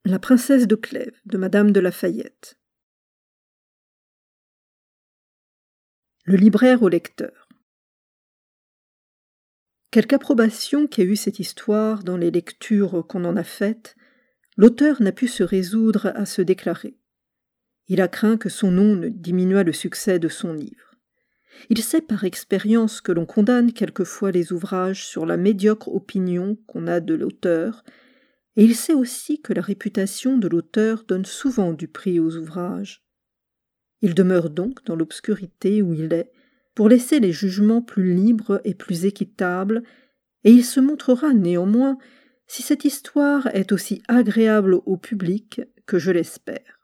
La princesse de Clèves de Madame de La Fayette. Le libraire au lecteur. Quelque approbation qu'ait eue cette histoire dans les lectures qu'on en a faites, l'auteur n'a pu se résoudre à se déclarer. Il a craint que son nom ne diminuât le succès de son livre. Il sait par expérience que l'on condamne quelquefois les ouvrages sur la médiocre opinion qu'on a de l'auteur, et il sait aussi que la réputation de l'auteur donne souvent du prix aux ouvrages. Il demeure donc dans l'obscurité où il est, pour laisser les jugements plus libres et plus équitables, et il se montrera néanmoins si cette histoire est aussi agréable au public que je l'espère.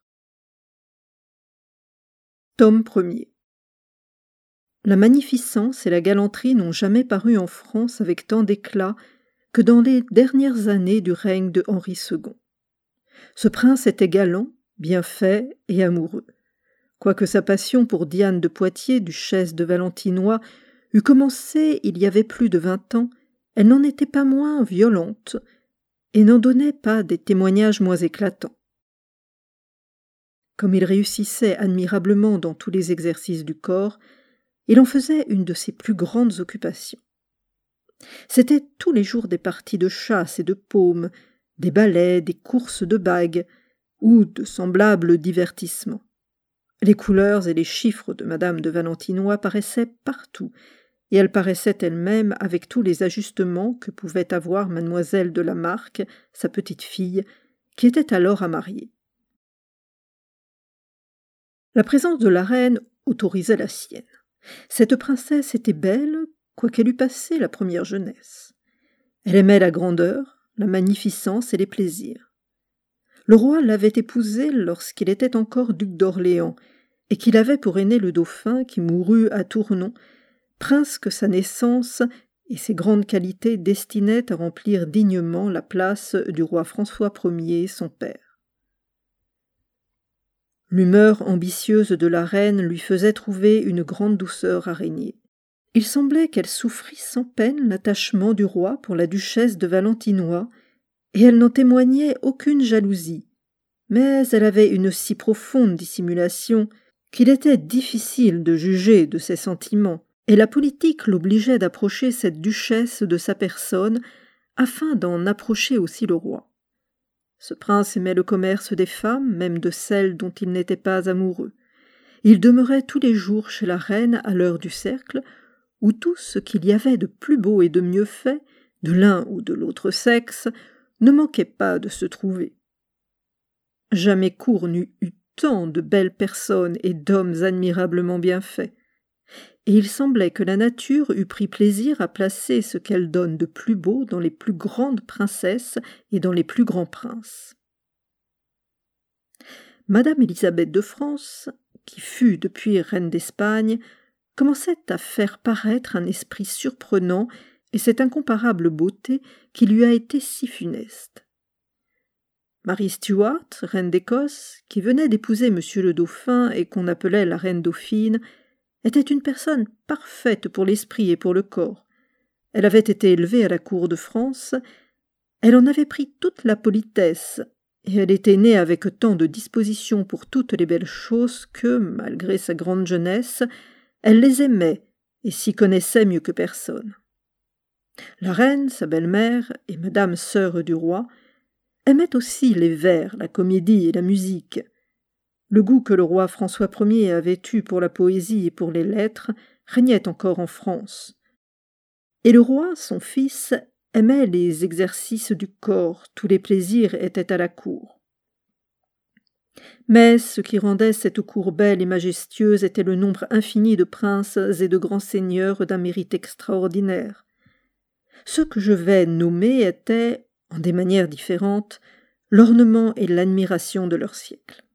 Tome 1er. La magnificence et la galanterie n'ont jamais paru en France avec tant d'éclat que dans les dernières années du règne de Henri II. Ce prince était galant, bien fait et amoureux. Quoique sa passion pour Diane de Poitiers, duchesse de Valentinois, eût commencé il y avait plus de 20 ans, elle n'en était pas moins violente et n'en donnait pas des témoignages moins éclatants. Comme il réussissait admirablement dans tous les exercices du corps, il en faisait une de ses plus grandes occupations. C'étaient tous les jours des parties de chasse et de paume, des ballets, des courses de bagues, ou de semblables divertissements. Les couleurs et les chiffres de Madame de Valentinois paraissaient partout, et elle paraissait elle-même avec tous les ajustements que pouvait avoir mademoiselle de la Marque, sa petite-fille, qui était alors à marier. La présence de la reine autorisait la sienne. Cette princesse était belle, quoiqu'elle eût passé la première jeunesse. Elle aimait la grandeur, la magnificence et les plaisirs. Le roi l'avait épousée lorsqu'il était encore duc d'Orléans, et qu'il avait pour aîné le dauphin qui mourut à Tournon, prince que sa naissance et ses grandes qualités destinaient à remplir dignement la place du roi François Ier, son père. L'humeur ambitieuse de la reine lui faisait trouver une grande douceur à régner. Il semblait qu'elle souffrît sans peine l'attachement du roi pour la duchesse de Valentinois, et elle n'en témoignait aucune jalousie. Mais elle avait une si profonde dissimulation qu'il était difficile de juger de ses sentiments, et la politique l'obligeait d'approcher cette duchesse de sa personne afin d'en approcher aussi le roi. Ce prince aimait le commerce des femmes, même de celles dont il n'était pas amoureux. Il demeurait tous les jours chez la reine à l'heure du cercle, où tout ce qu'il y avait de plus beau et de mieux fait, de l'un ou de l'autre sexe, ne manquait pas de se trouver. Jamais cour n'eut eu tant de belles personnes et d'hommes admirablement bien faits. Et il semblait que la nature eût pris plaisir à placer ce qu'elle donne de plus beau dans les plus grandes princesses et dans les plus grands princes. Madame Élisabeth de France, qui fut depuis reine d'Espagne, commençait à faire paraître un esprit surprenant et cette incomparable beauté qui lui a été si funeste. Marie Stuart, reine d'Écosse, qui venait d'épouser monsieur le dauphin et qu'on appelait la reine dauphine, était une personne parfaite pour l'esprit et pour le corps. Elle avait été élevée à la cour de France, elle en avait pris toute la politesse, et elle était née avec tant de disposition pour toutes les belles choses que, malgré sa grande jeunesse, elle les aimait et s'y connaissait mieux que personne. La reine, sa belle-mère, et madame sœur du roi, aimaient aussi les vers, la comédie et la musique. Le goût que le roi François Ier avait eu pour la poésie et pour les lettres régnait encore en France. Et le roi, son fils, aimait les exercices du corps, tous les plaisirs étaient à la cour. Mais ce qui rendait cette cour belle et majestueuse était le nombre infini de princes et de grands seigneurs d'un mérite extraordinaire. Ceux que je vais nommer étaient, en des manières différentes, l'ornement et l'admiration de leur siècle.